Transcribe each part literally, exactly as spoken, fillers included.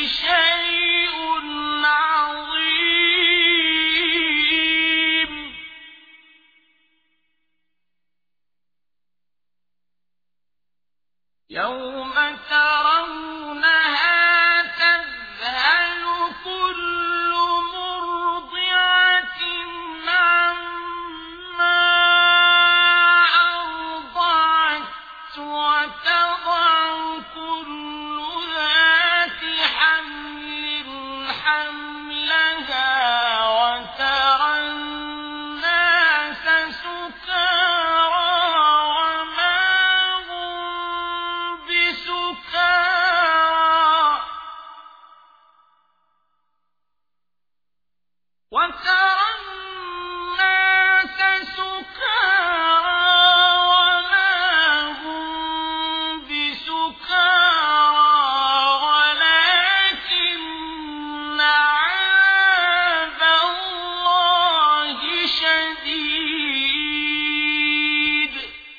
شيء عظيم يوم ترونها تذهل كل مرضعة عما أرضعت وتضع كل ذات حمل حملها وترى الناس سكارى وما هم بسكارى وترى الناس سكارى وما هم بسكارى ولكن عذاب الله شديد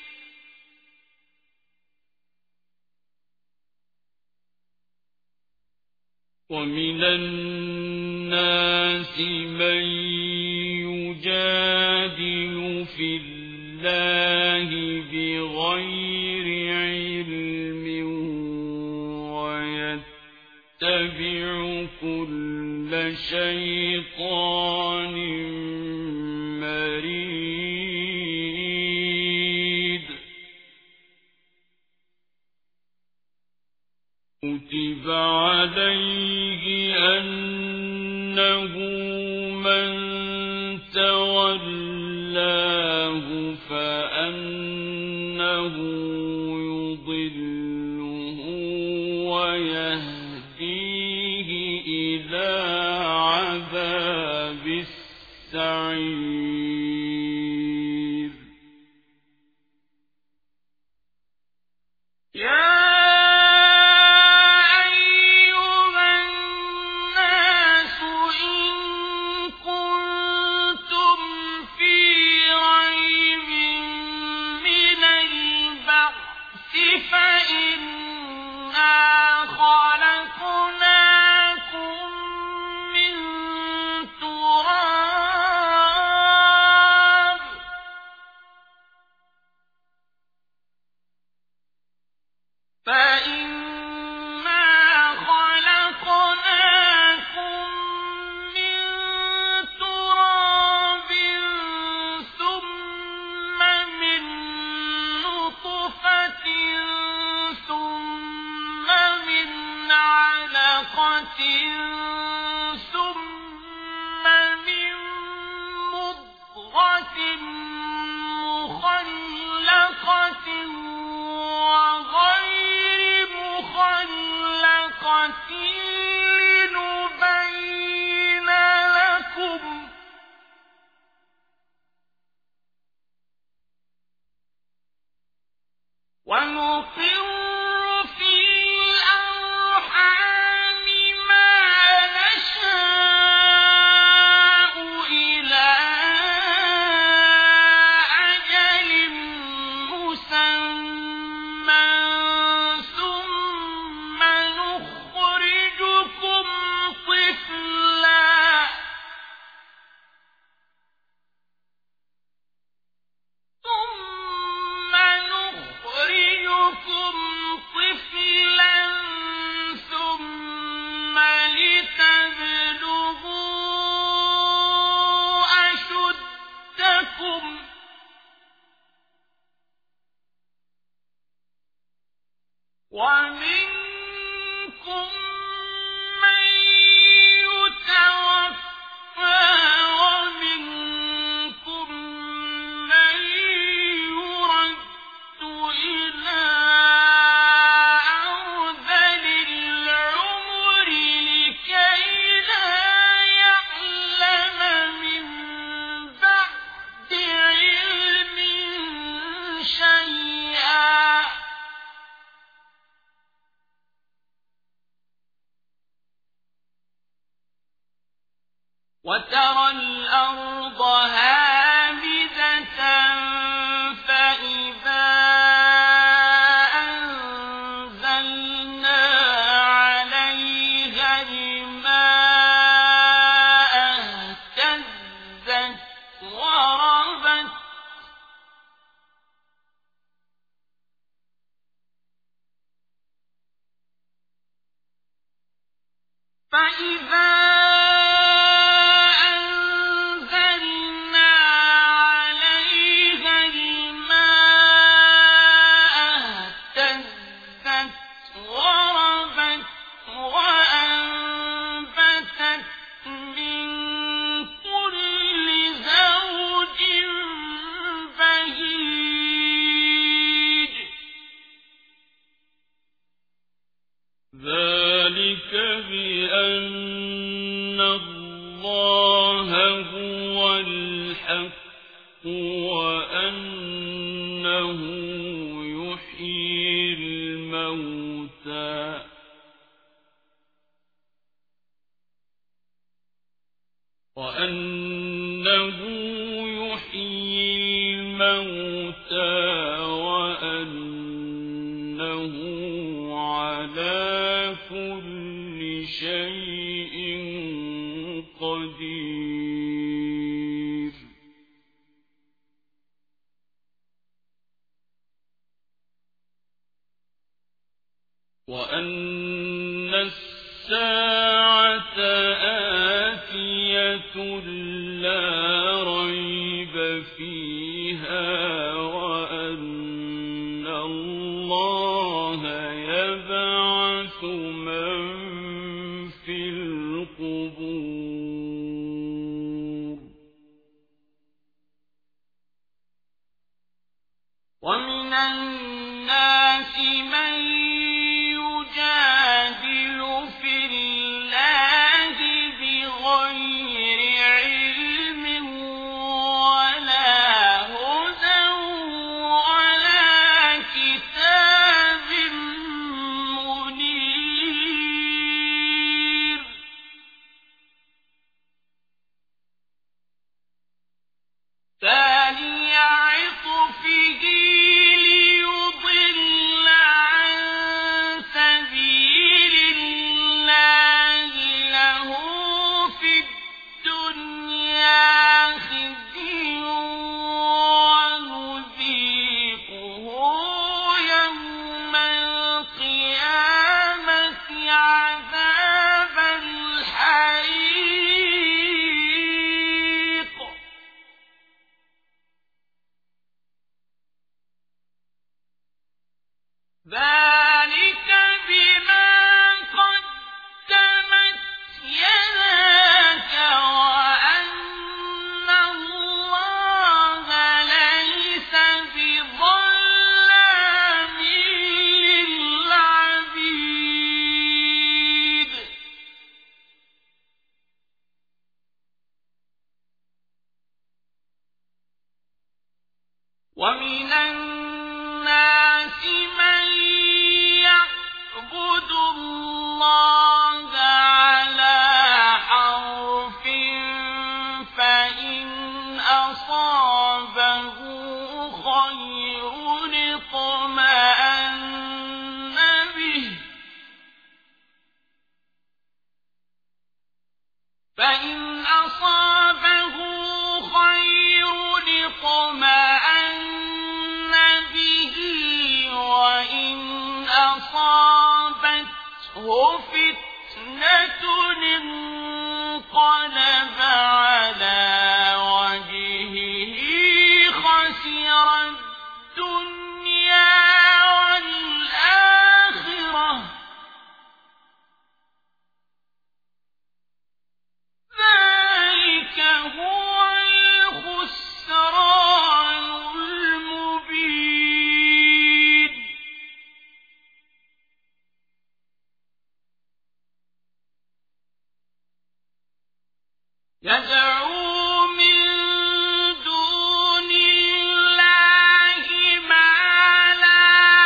ومن الناس من يجادل في الله بغير علم ويتبع كل شيطان مريد كتب عليه أنه من تولاه فأنه يضله ويهديه إلى عذاب السعير يا ثم من مضغة مخلقة وغير مخلقة لنبين لكم ونقر في الأرحام ما نشاء إلى أجل مسمى ثم نخرجكم طفلا ثم نخرجكم طفلا ثم لتبلغوا أشدكم ومنكم من يتوفى ومنكم من يرد إلى أرذل العمر لكي لا يعلم من بعد علم شيئا وترى الأرض هامدة فإذا أنزلنا عليها فإذا ذلك بأن الله هو الحق وأنه يحيي الموتى وأنه يحيي الموتى وأنه على كل شيء قدير. وأن الساعة آتية لا ريب فيها وأن الله يبعث من في القبور. ومن الناس من يجادل في الله بغير علم ولا هدى ولا كتاب منير. ثاني عطفه ليضل عن سبيل الله له في الدنيا خزي ونذيقه يوم القيامة عذاب الحريق. ذلك بما قدمت يداك وأن الله ليس بظلام للعبيد. ومن الناس من يعبد الله على حرف فإن أصابه خير اطمأن به فإن أصابه خير اطمأن به وإن أصابته فتنة انقلب على وجهه خسر الدنيا والآخرة. ذلك هو الخسران المبين. يدعو من دون الله ما لا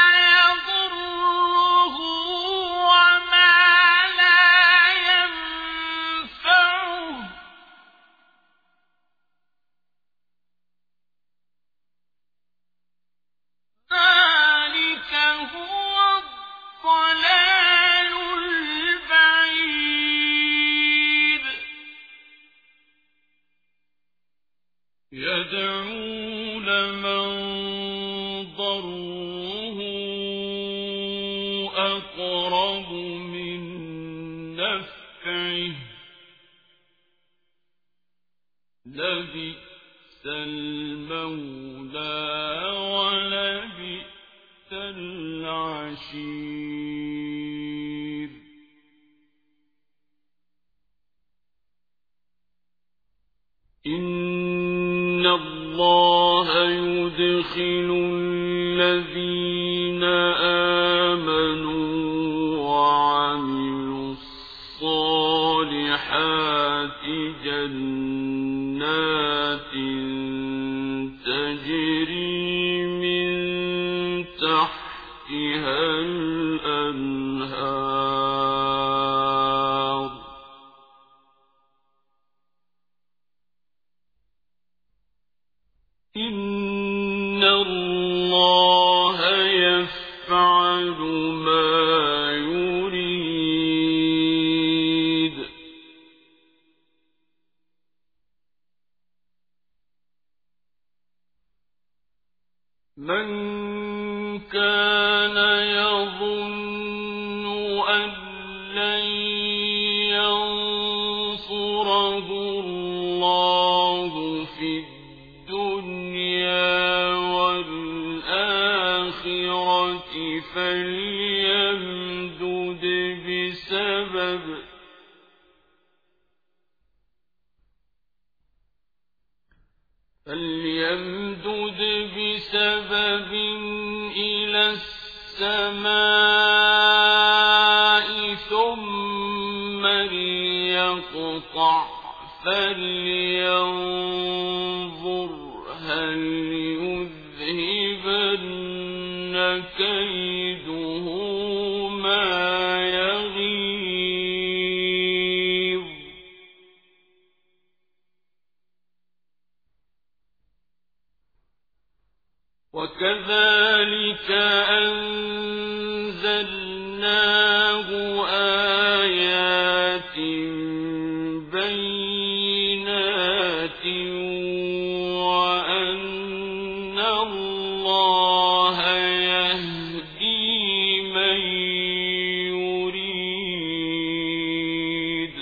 يضره وما لا ينفعه. ذلك هو الضلال البعيد. يدعو لمن ضره أقرب من نفعه نفعه لبئس المولى ولبئس العشير إن الله يدخل الذين آمنوا وعملوا الصالحات جنات تجري من تحتها الأنهار إن الله يفعل ما يريد من كان يظن أن لن ينصره الله في الدنيا والآخرة فليمدد بسبب فليمدد بسبب إلى السماء ثم ليقطع فلينظر هل يذهبن كيده ما يغيظ وكذلك أنزلناه آيات بينات وأن الله يهدي من يريد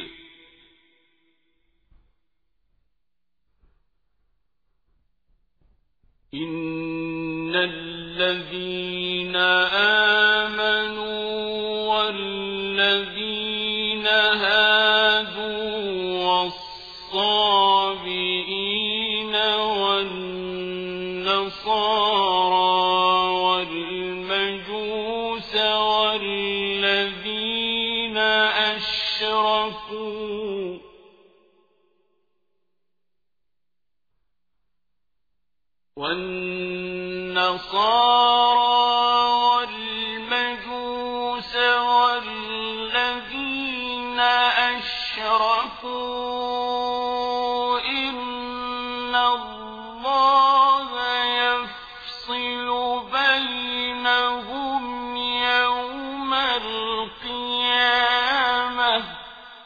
إن الذين آمنوا والذين هادوا والصابئين والنصارى والمجوس والذين أشركوا والنصارى والمجوس والذين أشركوا إن الله يفصل بينهم يوم القيامة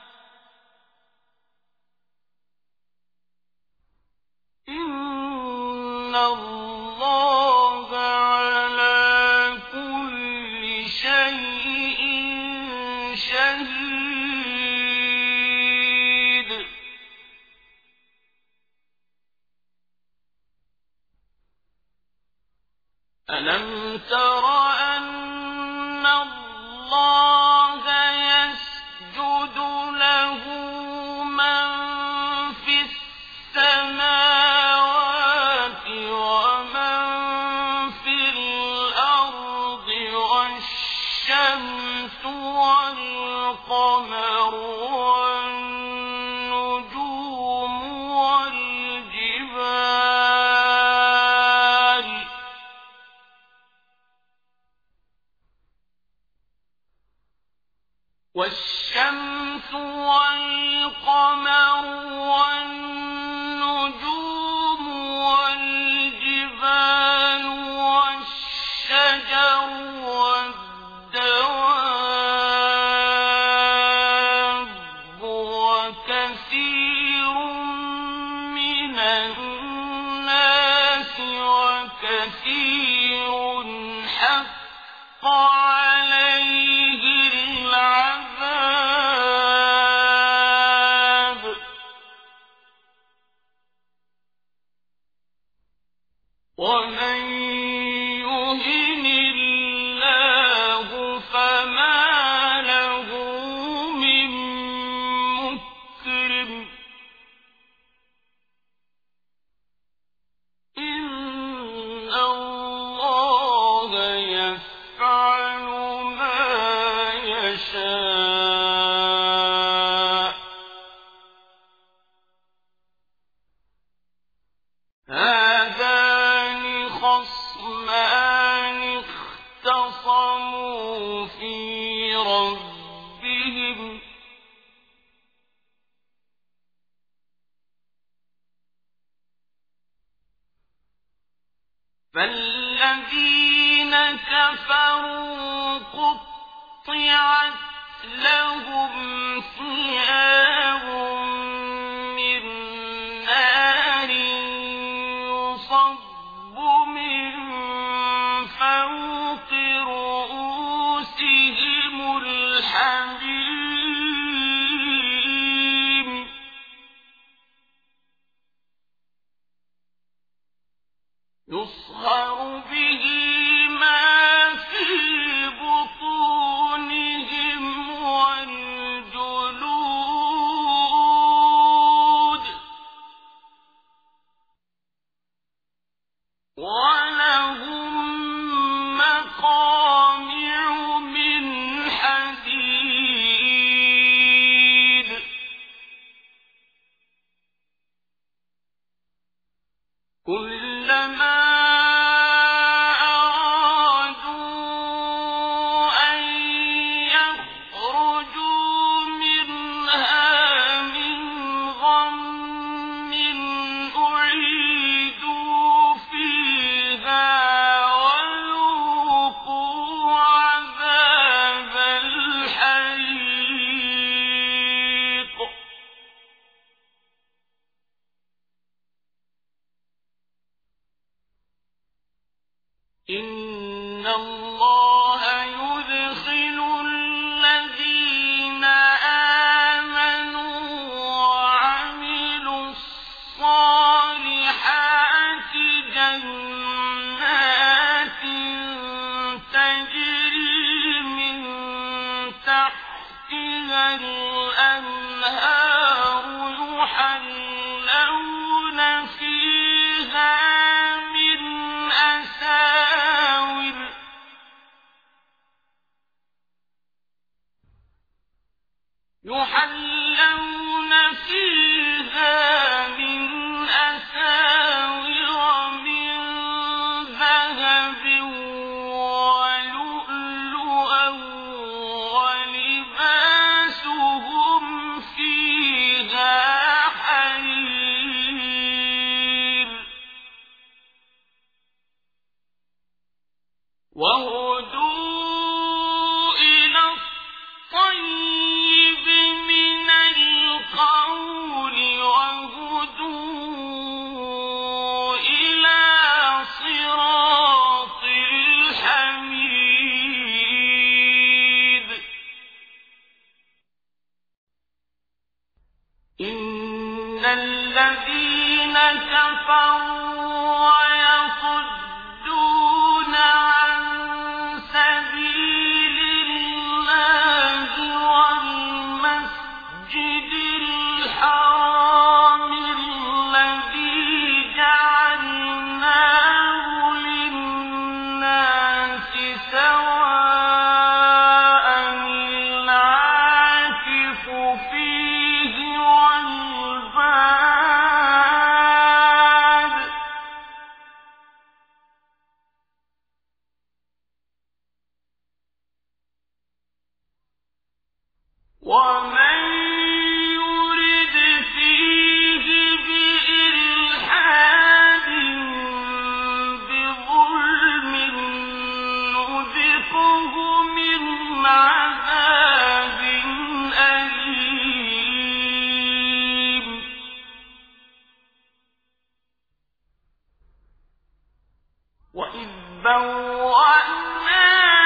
إن الله على كل شيء شهيد ألم تر أن الله يسجد له من في السماوات ومن في الأرض والشمس والقمر والنجوم والجبال والشمس والقمر والنجوم والجبال والشجر والدواب وكثير من الناس وكثير حق عليه العذاب يشاء هذان خصمان اختصموا في ربهم فالذين كفروا قطعت لهم ثياب من نار يصب من فوق رؤوسهم الحميم يصهر به ما في بطونهم والجلود ولهم مقامع من حديد كلما أرادوا أن يخرجوا منها من غم أعيدوا فيها وذوقوا عذاب الحريق إن الله يدخل الذين آمنوا وعملوا الصالحات جنات تجري من تحتها الأنهار يحلون فيها من أساور يحلون فيها من أساور من ذهب ولؤلؤا ولباسهم فيها حرير وهدوا إلى الطيب من القول وهدوا إلى صراط الحميد إن الذين كفروا ويصدون عن سبيل الله والمسجد الحرام الذي جعلناه للناس سواء العاكف فيه والباد ومن يرد فيه بإلحاد بظلم نذقه من عذاب أليم وإذ بوأنا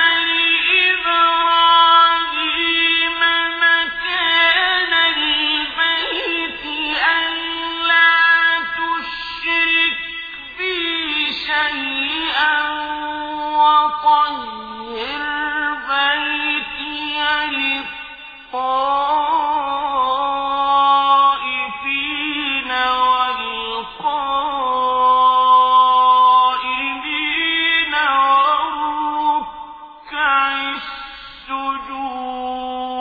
لإبراهيم مكان البيت ألا تشرك بي شيئا وطهر بيتي للطائفين والقائمين والركع السجود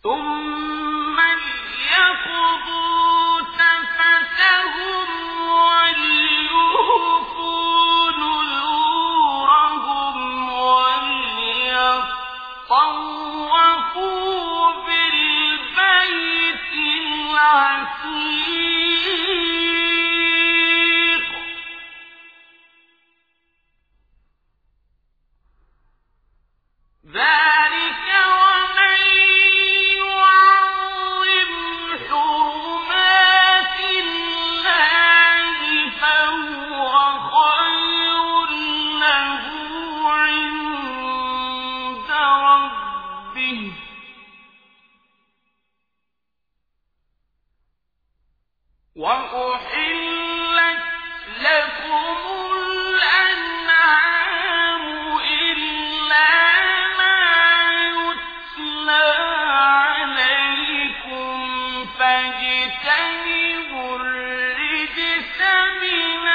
ثم ليقضوا تفثهم وليوفوا نذورهم وليطوفوا بالبيت العتيق ذلك ومن يعظم حرمات الله فهو خير له عند ربه وأحلت لكم الأنعام إلا ما يتلى عليكم فاجتنبوا الرجس من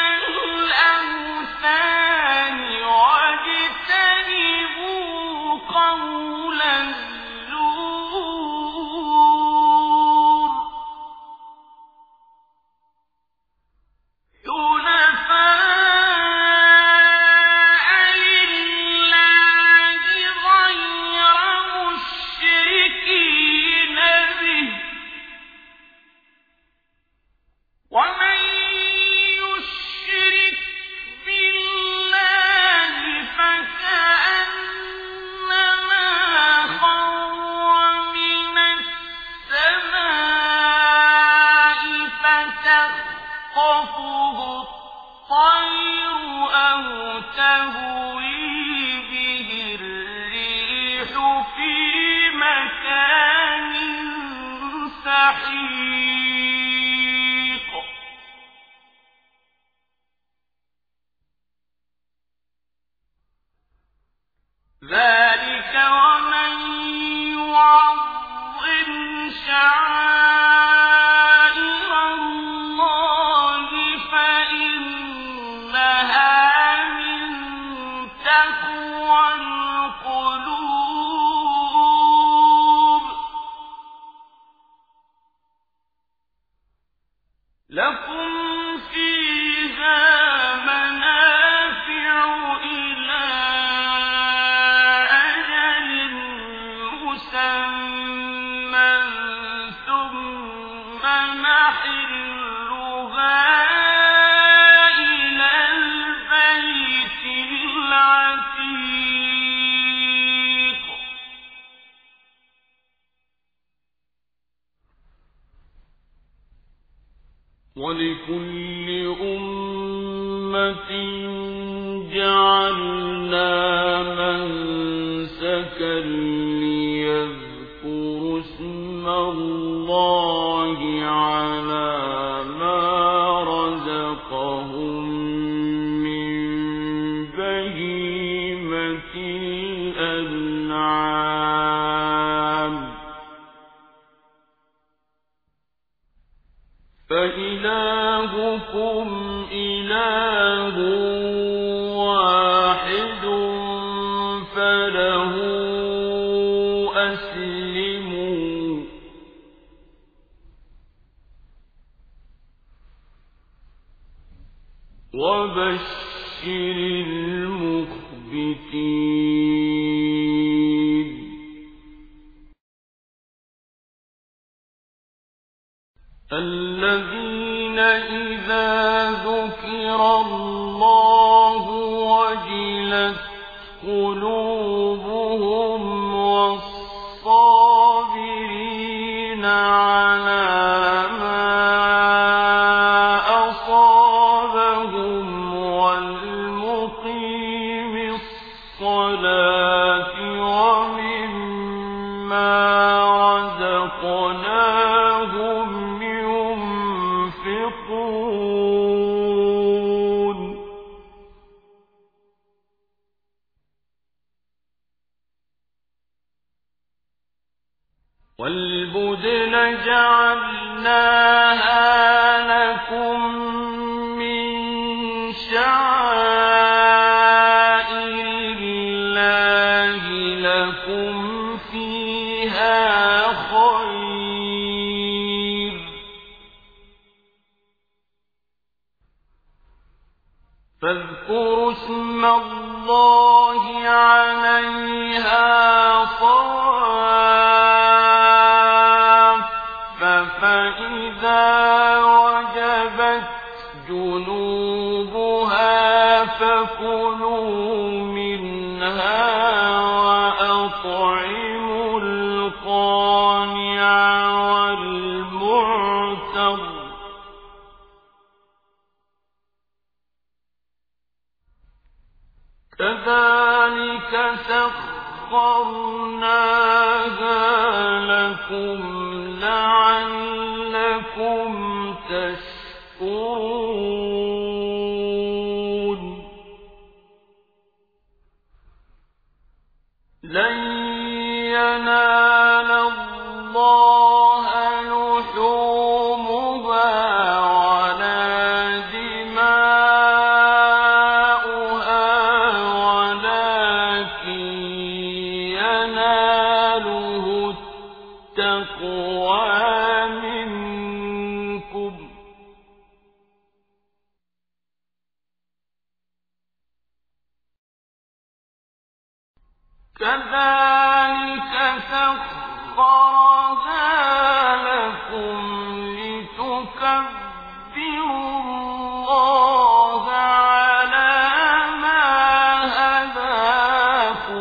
الأوثان واجتنبوا قول الزور حنفاء لله غير مشركين به ومن يشرك بالله فكأنما خر من السماء فتخطفه الطير أو تهوي به الريح في مكان سحيق ذلك ومن يعظم شعائر الله فإنها من تقوى القلوب لكم فيها منافع إلى أجل مسمى ثم محلها إلى البيت العتيق ولكل أمة جعلنا منسكا ليذكروا اسم الله على ما رزقهم من بهيمة الأنعام فإلهكم إله واحد فله أسلموا وبشر المخبتين الذين إذا ذكر الله وجلت قلوبهم والصابرين على ما أصابهم والمقيم الصلاة ومما رزقناهم ينفقون والبدن جعلناها لكم من شعائر الله لكم فيها خير اسم الله عليها صواف فإذا وجبت جنوبها فكلوا منها وأطعموا القانع والمعتر كذلك سخرناها لكم لعلكم تشكرون لن ينال الله لحومها ولا دماؤها ولكن يناله التقوى منكم كذلك سخرها لكم لتكبروا الله على ما هداكم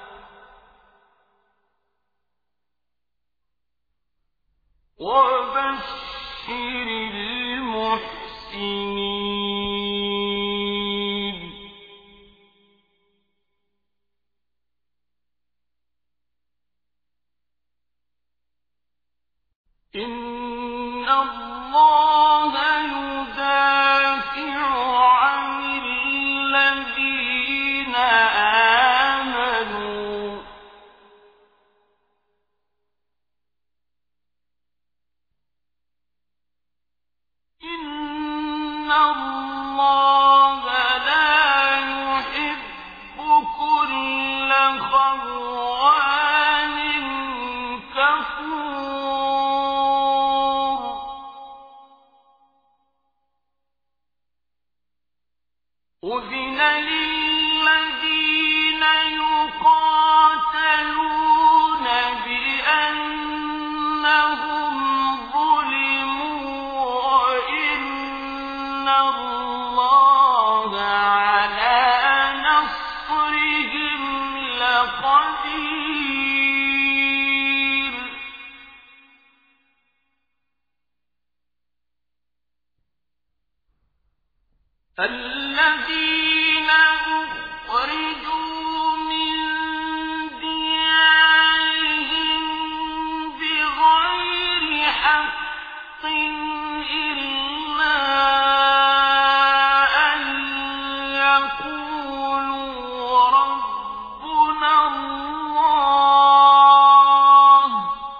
وبشر المحسنين إن الله يدافع عن الذين آمنوا إن الله لا يحب كل خوان كفور أذن للذين يقاتلون بأنهم ظلموا وإن الله على نصرهم لقدير الذين أخرجوا من ديارهم بغير حق إلا أن يقولوا ربنا الله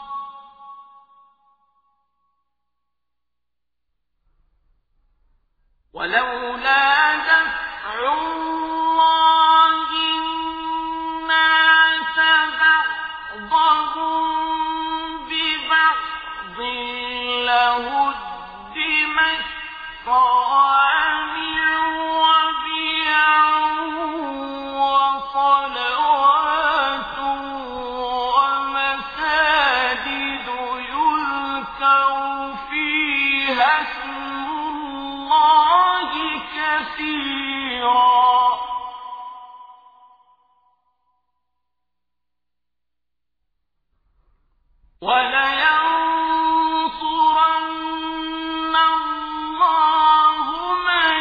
ولولا دفع الله الناس بعضهم ببعض لهدمت صوامع وبيع وصلوات ومساجد يذكر فيها اسم الله كثيرا ولينصرن الله من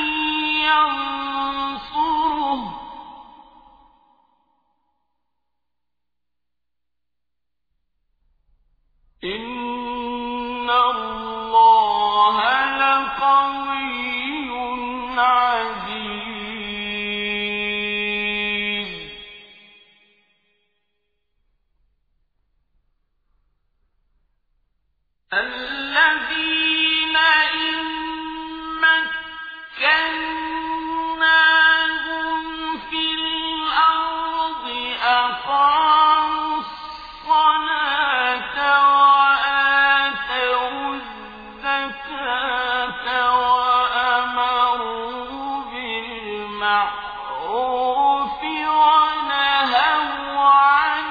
ينصره إن الله لقوي عزيز الذين إن مكناهم في الأرض أقاموا الصلاة وآتوا بِالْمَعْرُوفِ وَنَهَوْا عَنِ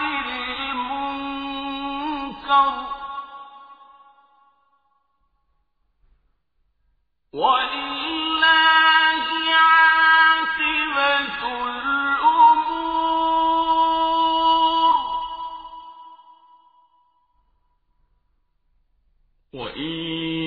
الْمُنكَرِ ۗ وَلِلَّهِ عَاقِبَةُ الْأُمُورِ. وَإِن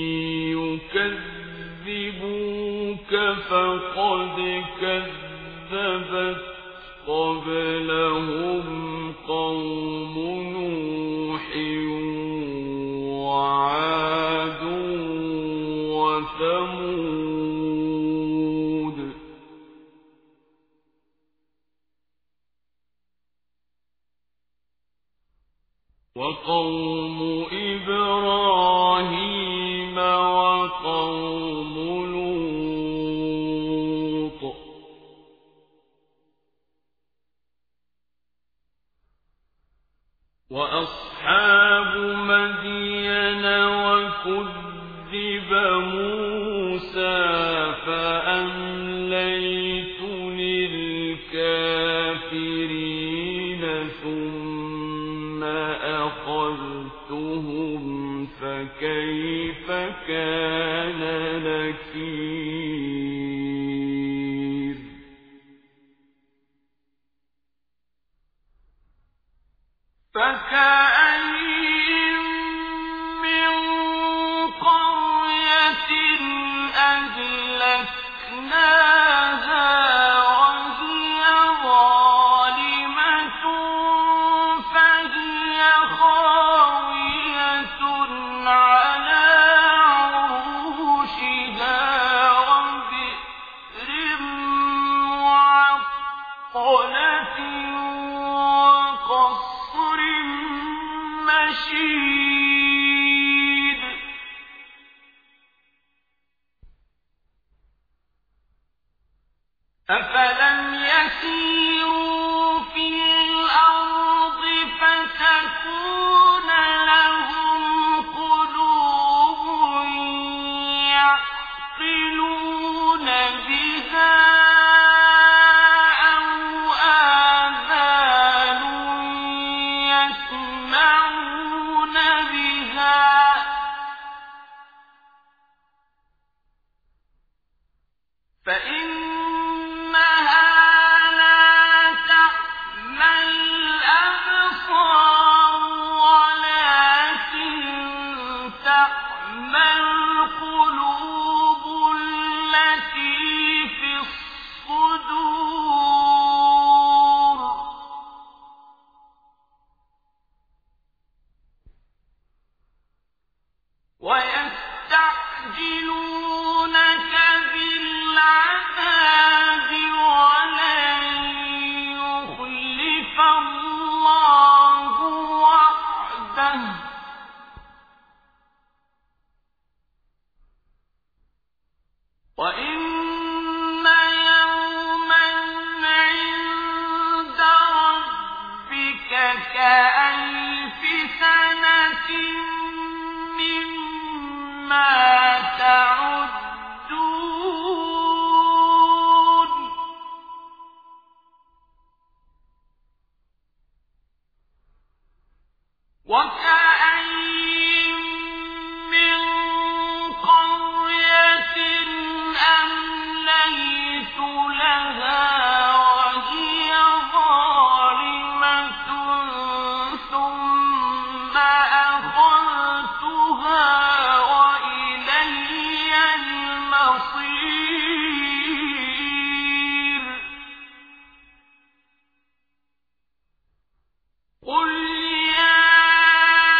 يُكَذِّبُوكَ فَقَدْ كَذَّبَتْ قَبْلَهُمْ قَوْمُ نُوحٍ وَعَادٌ وَثَمُودُ وَقَوْمُ إِبْرَاهِيمَ وَقَوْمُ لُوطٍ وَأَصْحَابُ مَدْيَنَ وَكُذِّبَ مُوسَىٰ فَأَمْلَيْتُ لِلْكَافِرِينَ ثُمَّ أَخَذْتُهُمْ فَكَيْفَ كَانَ نَكِيرِ. فَكَأَيِّن مِّن قَرْيَةٍ أَهْلَكْنَاهَا وَهِيَ ظَالِمَةٌ فَهِيَ خَاوِيَةٌ عَلَىٰ عُرُوشِهَا وَبِئْرٍ مُّعَطَّلَةٍ وَقَصْرٍ مَّشِيدٍ. أَفَلَمْ يَسِيرُوا فِي الْأَرْضِ فَتَكُونَ لَهُمْ قُلُوبٌ يَعْقِلُونَ بِهَا أَوْ آذَانٌ يَسْمَعُونَ بِهَا ۖ فَإِنَّهَا لَا تَعْمَى الْأَبْصَارُ وَلَٰكِن تَعْمَى الْقُلُوبُ الَّتِي فِي الصُّدُورِ. وَيَسْتَعْجِلُونَكَ بِالْعَذَابِ وَلَن يُخْلِفَ اللَّهُ وَعْدَهُ ۚ وَإِنَّ يَوْمًا عِندَ رَبِّكَ كَأَلْفِ سَنَةٍ مِّمَّا تَعُدُّونَ. وَكَأَيِّن مِّن قَرْيَةٍ أَمْلَيْتُ لَهَا وَهِيَ ظَالِمَةٌ ثُمَّ أَخَذْتُهَا وَإِلَيَّ الْمَصِيرُ. قُلْ يَا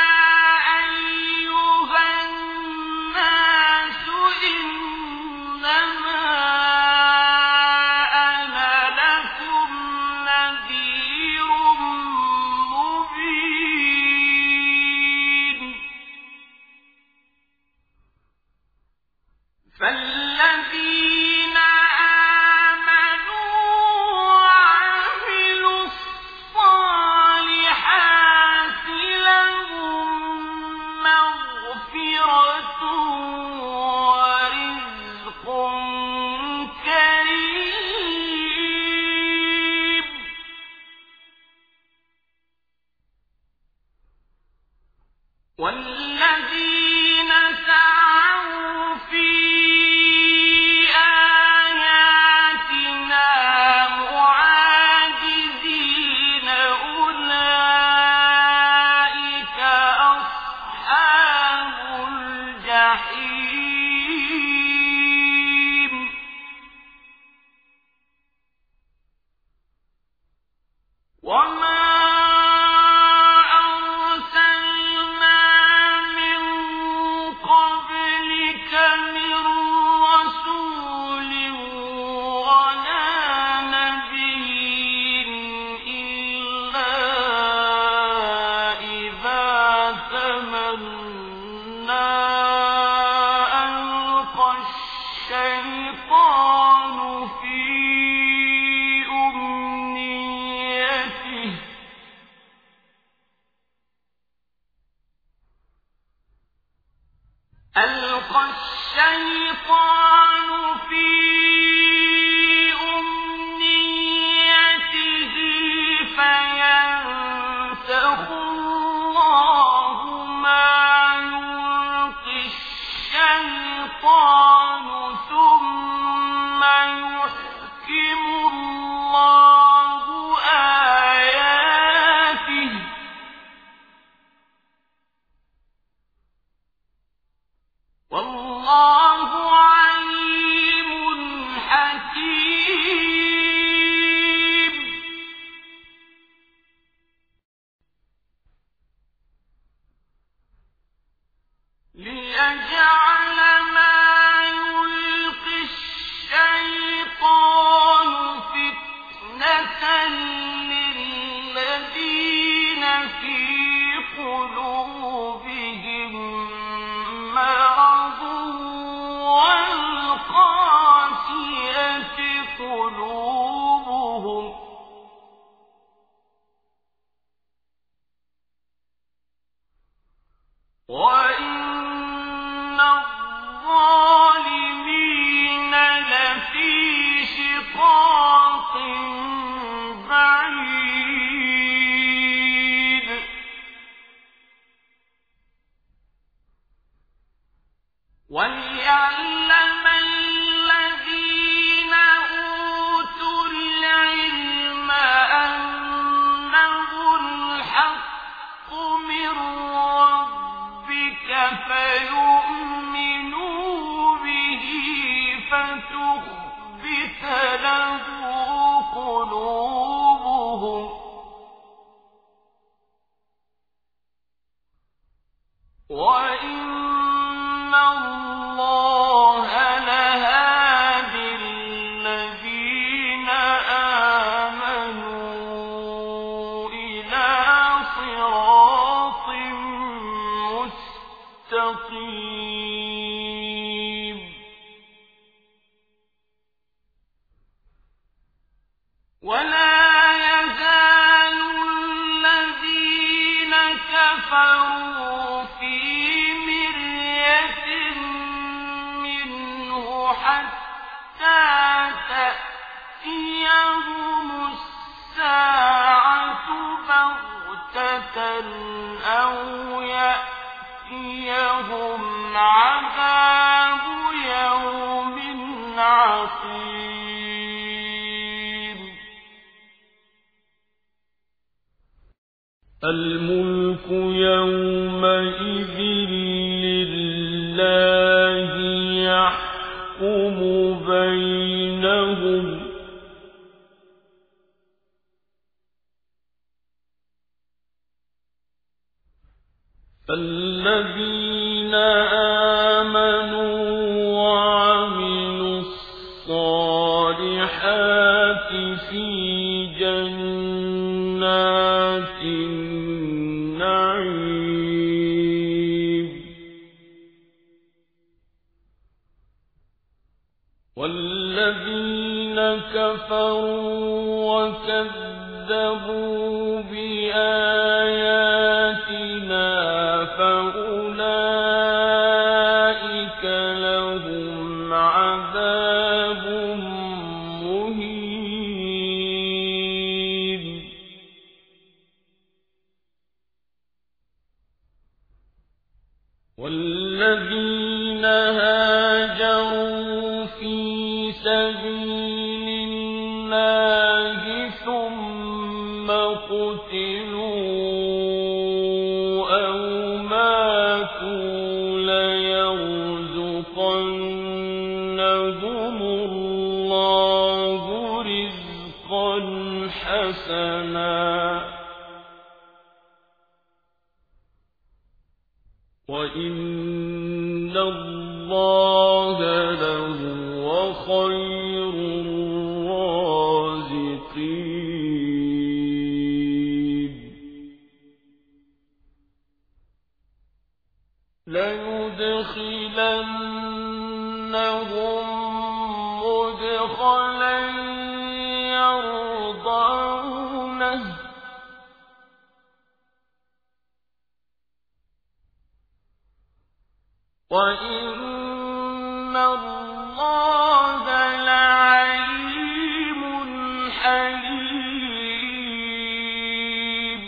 ولا يزال الذين كفروا في مرية منه حتى تأتيهم الساعة بغتة أو يأتيهم عذاب يوم عقيم. الملك يومئذ لله يحكم بينهم فالذين آمنوا وعملوا الصالحات في جنات النعيم والذين كفروا وكذبوا بآياتنا فأولئك لهم عذاب مهين. والذين هاجروا في سبيل الله ثم قتلوا أو ماتوا ليرزقنهم الله رزقا حسنا وإن الله لهو خير الرازقين. ليدخلنهم مدخلا يرضونه وإن الله لعليم حليم.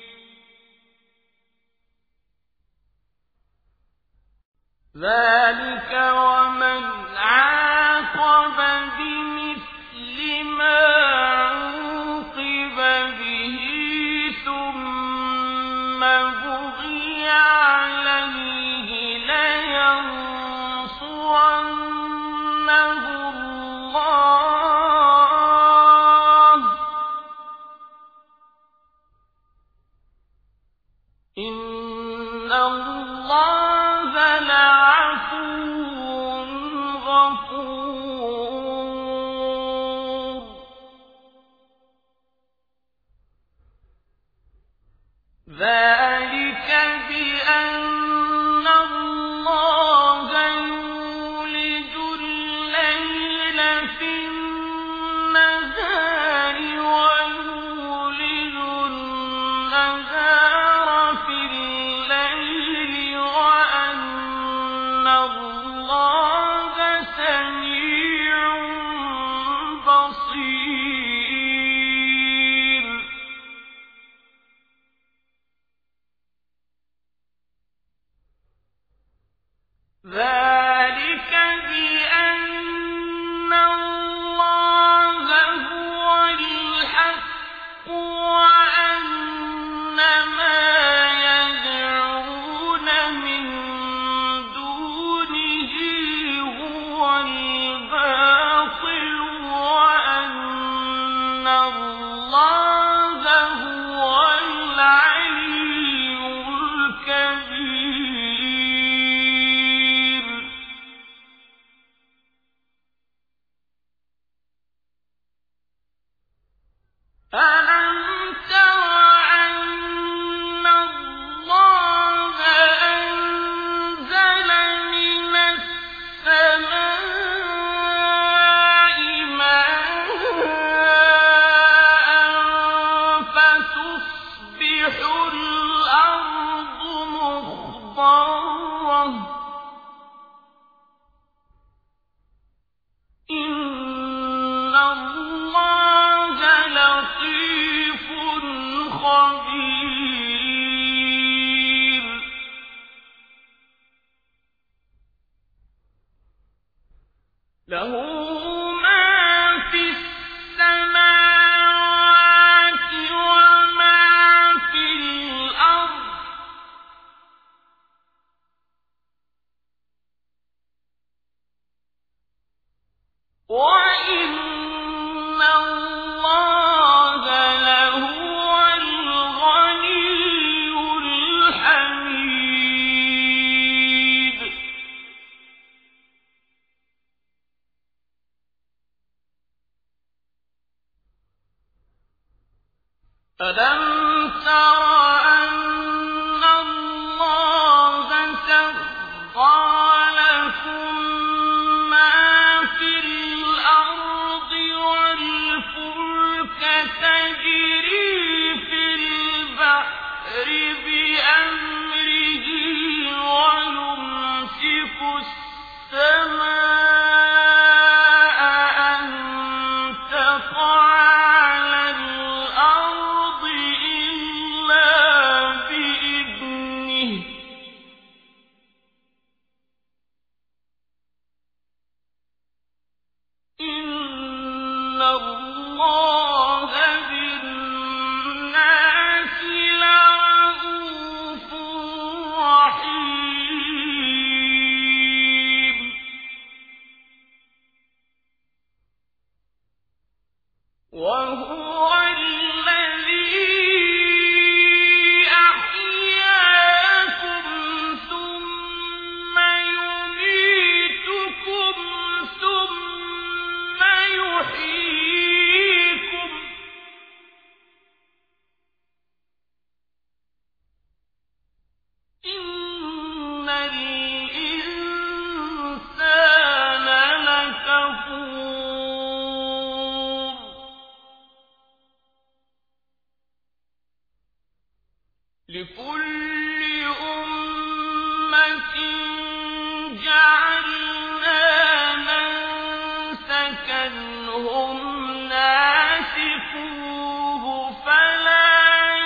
ذلك ومن عاقب بمثل ما عوقب به ثم بغي عليه لينصرنه الله إن الله لعفو غفور. ذلك بأن الله يولج الليل في النهار ويولج النهار في الليل وأن الله سميع بصير. ذلك بأن الله هو الحق وأن ما يدعون من دونه هو الباطل وأن الله هو العلي الكبير. ألم تر أن الله أنزل من السماء ماء ألم تر أن الله سخر لكم ما في الأرض والفلك تجري في البحر بأمره ويمسك السماء أن تقع على الأرض إلا بإذنه إن الله بالناس لرءوف رحيم وهو الذي أحياكم ثم يميتكم ثم يحييكم إن الإنسان لكفور لكل أمة جعلنا منسكا هم ناسكوه فلا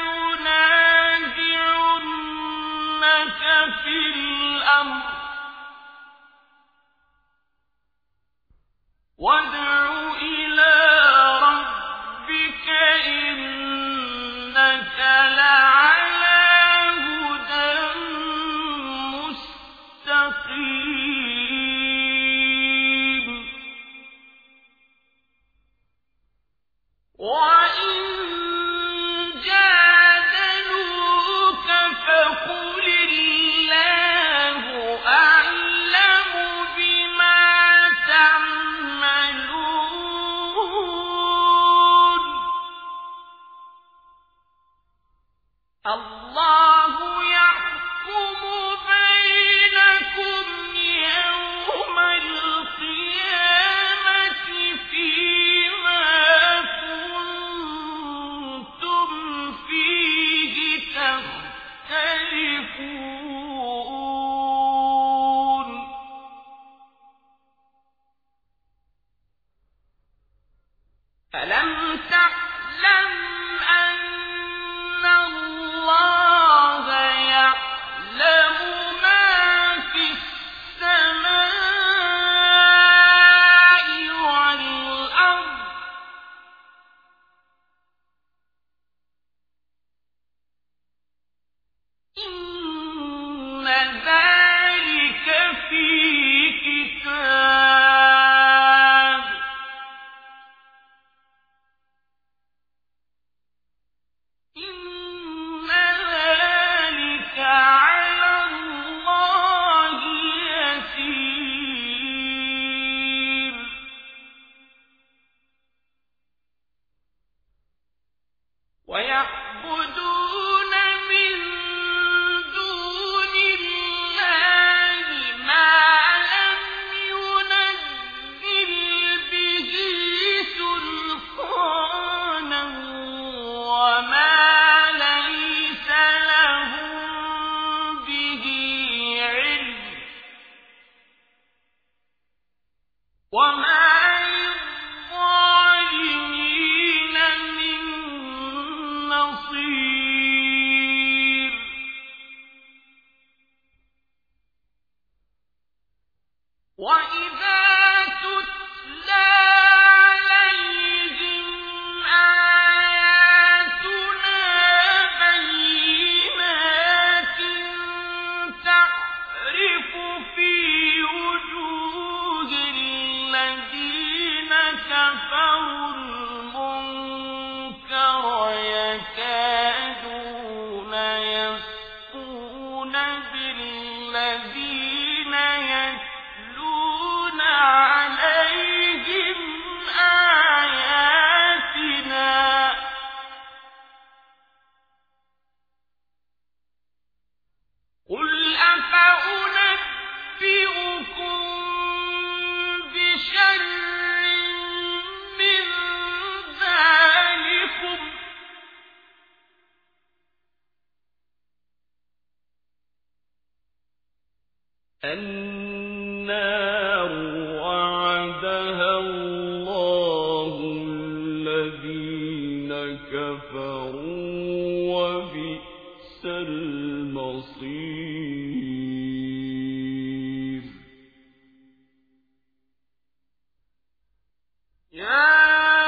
ينازعنك في الأمر وادع إلى ربك إنك لعلى هدى مستقيم وإن جادلوك فقل الله أعلم بما تعملون الله يحكم بينكم يوم القيامة فيما كنتم فيه تختلفون ألم تعلم أن الله يعلم ما في السماء والأرض إن ذلك في كتاب إن ذلك على الله يسير ويعبدون من دون الله ما لم ينزل به سلطانا وما ليس لهم به علم وما للظالمين من نصير النار وعدها الله الذين كفروا وبئس المصير يا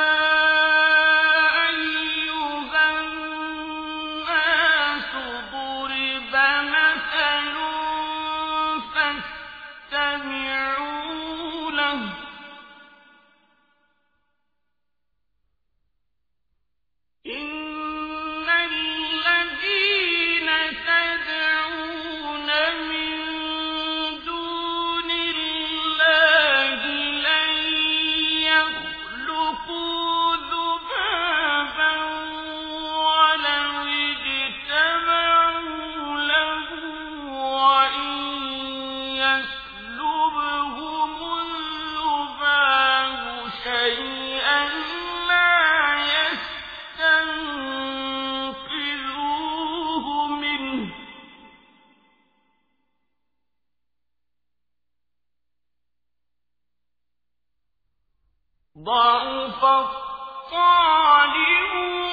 ضعف الطالب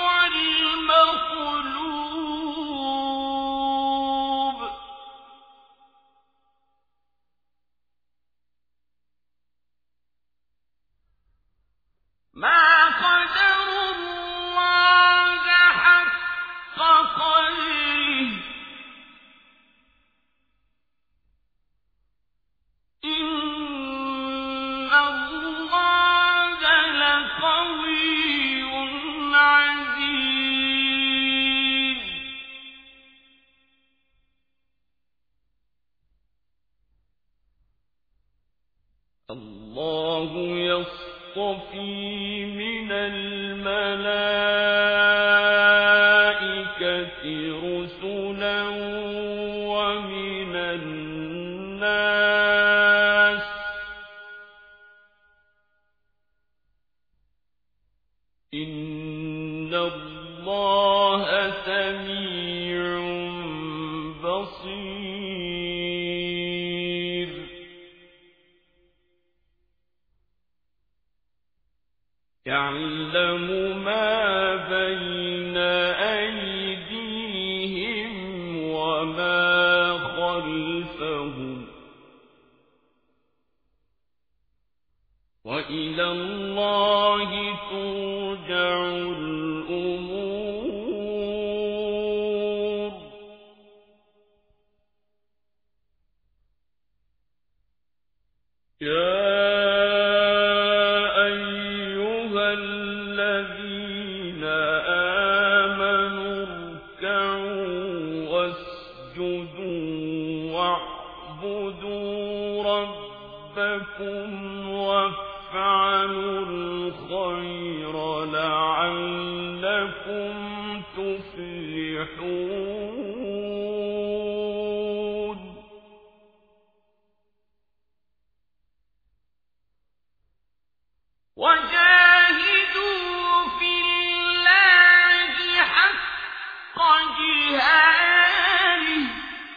والمطلوب ما قدر الله حق قدره إن الله لقوي عزيز الله يصطفي من الملائكة رسلا ومن الناس إن الله سميع بصير يعلم ما بين أيديهم وما خلفهم وإلى الله ترجع الأمور يا أيها الذين آمنوا اركعوا واسجدوا واعبدوا ربكم وافعلوا الخير لعلكم تفلحون وجاهدوا في الله حق جهاده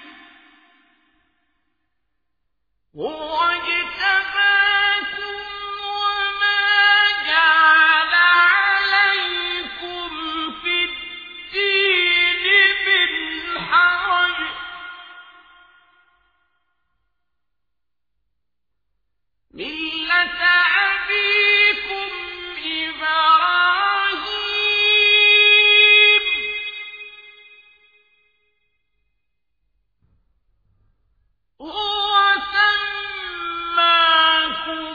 هو اجتباكم وما جعل عليكم في الدين من حرج ملة أبيكم إبراهيم هو سماكم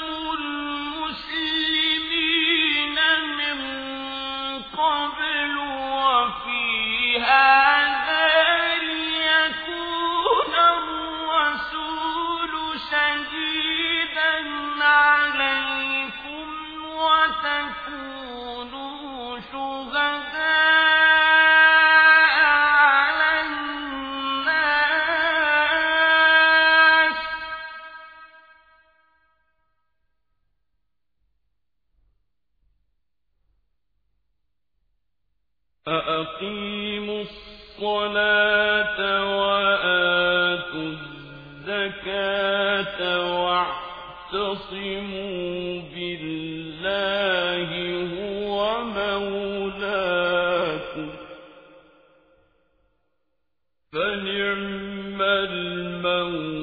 المسلمين من قبل وفي هذا ليكون الرسول شهيدا عليكم وتكونوا شهداء على الناس فأقيموا الصلاة وآتوا الزكاة الزكاة واعتصموا بالله هو مولاكم فنعم المولى